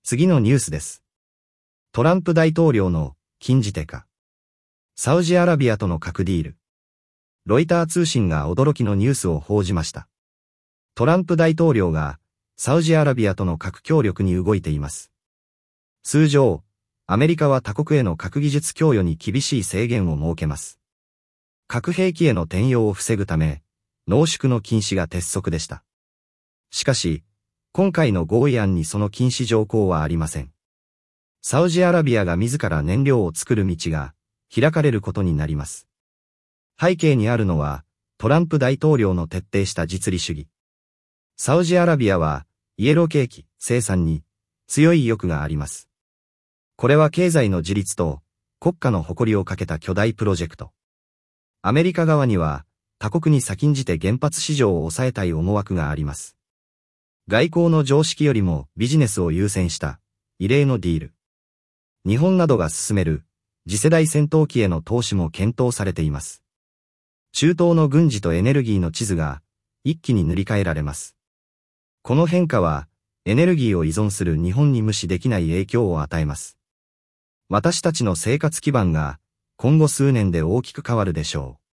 次のニュースです。トランプ大統領の禁じ手か。サウジアラビアとの核ディール。ロイター通信が驚きのニュースを報じました。トランプ大統領がサウジアラビアとの核協力に動いています。通常、アメリカは他国への核技術供与に厳しい制限を設けます。核兵器への転用を防ぐため、濃縮の禁止が鉄則でした。しかし、今回の合意案にその禁止条項はありません。サウジアラビアが自ら燃料を作る道が開かれることになります。背景にあるのは、トランプ大統領の徹底した実利主義。サウジアラビアは、イエローケーキ生産に強い意欲があります。これは経済の自立と国家の誇りをかけた巨大プロジェクト。アメリカ側には、他国に先んじて原発市場を抑えたい思惑があります。外交の常識よりもビジネスを優先した異例のディール。日本などが進める次世代戦闘機への投資も検討されています。中東の軍事とエネルギーの地図が一気に塗り替えられます。この変化はエネルギーを依存する日本に無視できない影響を与えます。私たちの生活基盤が今後数年で大きく変わるでしょう。